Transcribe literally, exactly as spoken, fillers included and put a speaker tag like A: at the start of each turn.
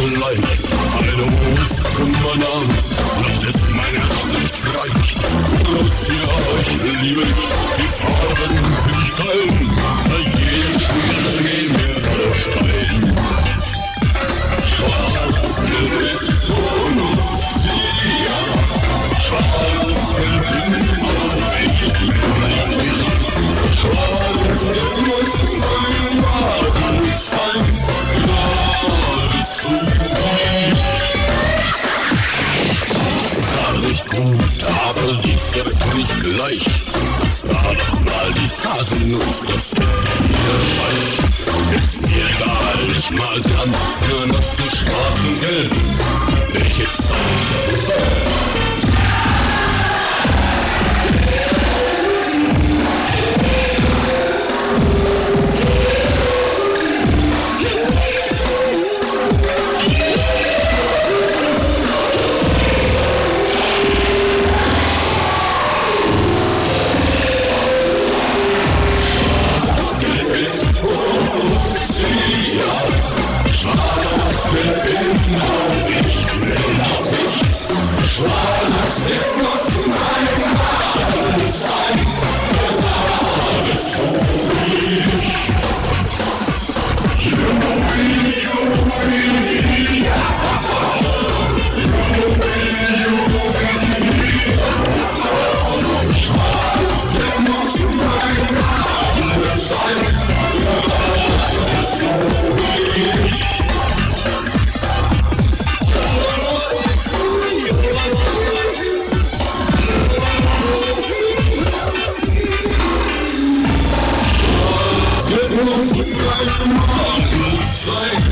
A: leicht. Eine Wurst von Bananen, das ist mein erster Streich. Los, ja, ich liebe ich, die Farben find ich geil. Bei jedem Spiel gehen wir alle Stein. Schwarz-Gelb ist Bonus, ja. Schwarz-Gelb bin auch ich, bleib ich. Schwarz-Gelb muss mein Wagen sein, geradezu ich. Gar nicht gut, aber dies erkenn ich gleich. Das war doch mal die Haselnuss, das gibt doch hier Weich. Ist mir egal, ich mal sie an, Genosse schwarz und gelb. Welches Zeug das ist so? Schwarz-Gelb bin auch ich, bin auch ich. Schwarz-Gelb muss mein Wagen sein, geradezu ich. Jubi, Jubi, ja. Jubi, Jubi, ja. Schwarz-Gelb muss mein Wagen sein, geradezu ich. Muss mit meinem Magen sein.